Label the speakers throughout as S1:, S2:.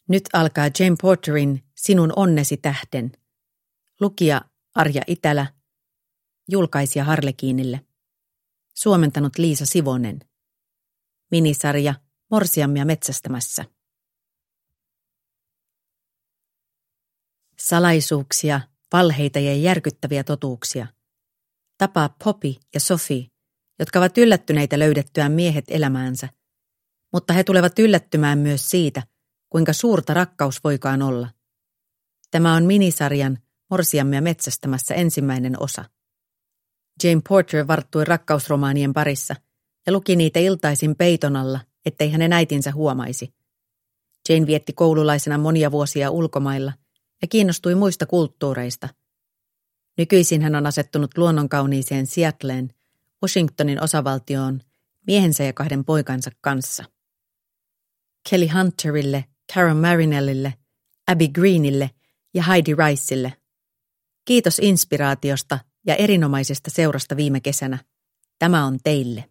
S1: Nyt alkaa Jane Porterin Sinun onnesi tähden. Lukija Arja Itälä. Julkaisija Harlekiinille. Suomentanut Liisa Sivonen. Minisarja Morsiammia metsästämässä. Salaisuuksia, valheita ja järkyttäviä totuuksia. Tapaa Poppy ja Sophie, jotka ovat yllättyneitä löydettyään miehet elämäänsä. Mutta he tulevat yllättymään myös siitä, kuinka suurta rakkaus voikaan olla. Tämä on minisarjan Morsiammia metsästämässä ensimmäinen osa. Jane Porter varttui rakkausromaanien parissa ja luki niitä iltaisin peiton alla, ettei hänen äitinsä huomaisi. Jane vietti koululaisena monia vuosia ulkomailla ja kiinnostui muista kulttuureista. Nykyisin hän on asettunut luonnonkauniiseen Seattleen, Washingtonin osavaltioon, miehensä ja 2 poikansa kanssa. Kelly Hunterille, Karen Marinellille, Abby Greenille ja Heidi Riceille. Kiitos inspiraatiosta ja erinomaisesta seurasta viime kesänä. Tämä on teille.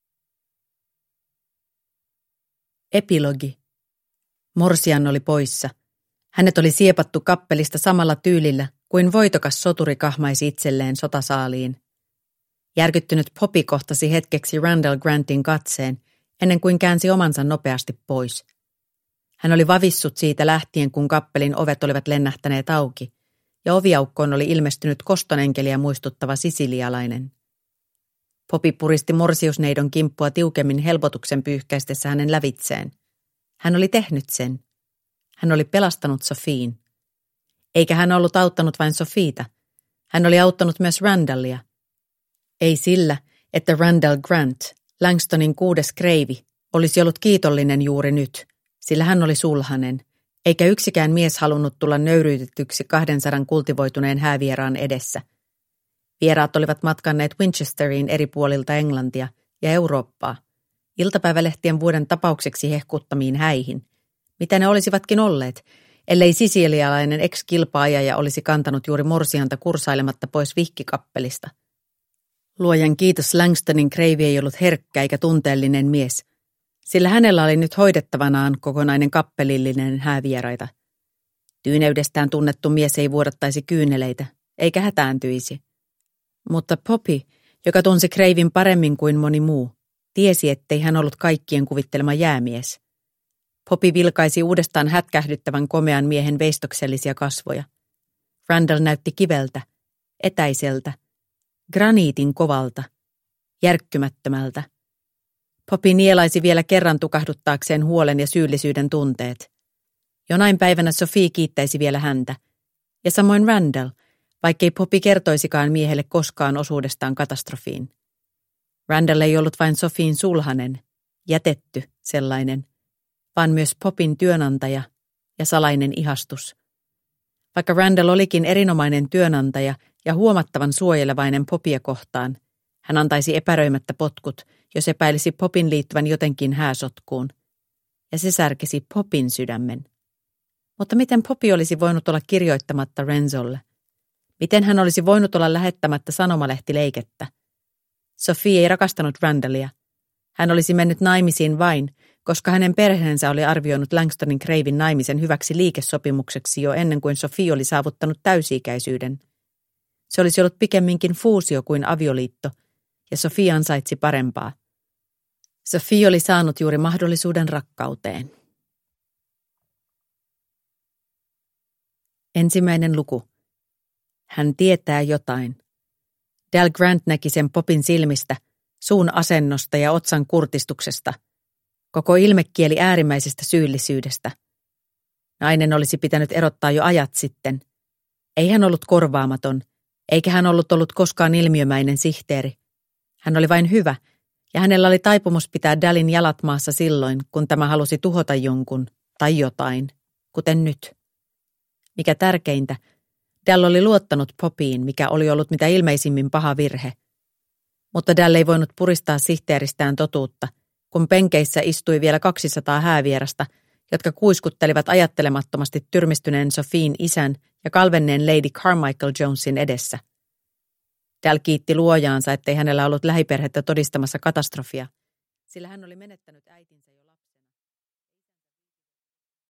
S1: Epilogi. Morsian oli poissa. Hänet oli siepattu kappelista samalla tyylillä kuin voitokas soturi kahmaisi itselleen sotasaaliin. Järkyttynyt Poppy kohtasi hetkeksi Randall Grantin katseen, ennen kuin käänsi omansa nopeasti pois. Hän oli vavissut siitä lähtien, kun kappelin ovet olivat lennähtäneet auki, ja oviaukkoon oli ilmestynyt kostonenkeliä muistuttava sisilialainen. Poppy puristi morsiusneidon kimppua tiukemmin helpotuksen pyyhkäistessä hänen lävitseen. Hän oli tehnyt sen. Hän oli pelastanut Sophien. Eikä hän ollut auttanut vain Sophieta. Hän oli auttanut myös Randallia. Ei sillä, että Randall Grant, Langstonin 6. kreivi, olisi ollut kiitollinen juuri nyt, sillä hän oli sulhanen, eikä yksikään mies halunnut tulla nöyryytetyksi 200 kultivoituneen häävieraan edessä. Vieraat olivat matkanneet Winchesteriin eri puolilta Englantia ja Eurooppaa, iltapäivälehtien vuoden tapaukseksi hehkuttamiin häihin, mitä ne olisivatkin olleet, ellei sisilialainen ex-kilpaajaja olisi kantanut juuri morsianta kursailematta pois vihkikappelista. Luojan kiitos, Langstonin kreivi ei ollut herkkä eikä tunteellinen mies, sillä hänellä oli nyt hoidettavanaan kokonainen kappelillinen häävieraita. Tyyneydestään tunnettu mies ei vuodattaisi kyyneleitä, eikä hätääntyisi. Mutta Poppy, joka tunsi kreivin paremmin kuin moni muu, tiesi, ettei hän ollut kaikkien kuvittelema jäämies. Poppy vilkaisi uudestaan hätkähdyttävän komean miehen veistoksellisia kasvoja. Randall näytti kiveltä, etäiseltä, graniitin kovalta, järkkymättömältä. Poppy nielaisi vielä kerran tukahduttaakseen huolen ja syyllisyyden tunteet. Jonain päivänä Sophie kiittäisi vielä häntä, ja samoin Randall, vaikkei Poppy kertoisikaan miehelle koskaan osuudestaan katastrofiin. Randall ei ollut vain Sophien sulhanen, jätetty sellainen, vaan myös Poppyn työnantaja ja salainen ihastus. Vaikka Randall olikin erinomainen työnantaja ja huomattavan suojelevainen Poppyä kohtaan, hän antaisi epäröimättä potkut, jos epäilisi Poppyn liittyvän jotenkin hääsotkuun, ja se särkisi Poppyn sydämen. Mutta miten Poppy olisi voinut olla kirjoittamatta Renzolle? Miten hän olisi voinut olla lähettämättä sanomalehtileikettä? Sophie ei rakastanut Randallia. Hän olisi mennyt naimisiin vain, koska hänen perheensä oli arvioinut Langstonin kreivin naimisen hyväksi liikesopimukseksi jo ennen kuin Sophie oli saavuttanut täysi-ikäisyyden. Se olisi ollut pikemminkin fuusio kuin avioliitto, ja Sophie ansaitsi parempaa. Sophie oli saanut juuri mahdollisuuden rakkauteen. Ensimmäinen luku. Hän tietää jotain. Dal Grant näki sen Poppyn silmistä, suun asennosta ja otsan kurtistuksesta. Koko ilmekieli äärimmäisestä syyllisyydestä. Nainen olisi pitänyt erottaa jo ajat sitten. Ei hän ollut korvaamaton, eikä hän ollut koskaan ilmiömäinen sihteeri. Hän oli vain hyvä, ja hänellä oli taipumus pitää Dalin jalat maassa silloin, kun tämä halusi tuhota jonkun tai jotain, kuten nyt. Mikä tärkeintä, Dal oli luottanut Poppyin, mikä oli ollut mitä ilmeisimmin paha virhe. Mutta Dal ei voinut puristaa sihteeristään totuutta, kun penkeissä istui vielä 200 häävierasta, jotka kuiskuttelivat ajattelemattomasti tyrmistyneen Sophien isän ja kalvenneen Lady Carmichael Jonesin edessä. Dal kiitti luojaansa, ettei hänellä ollut lähiperhettä todistamassa katastrofia, sillä hän oli menettänyt äitinsä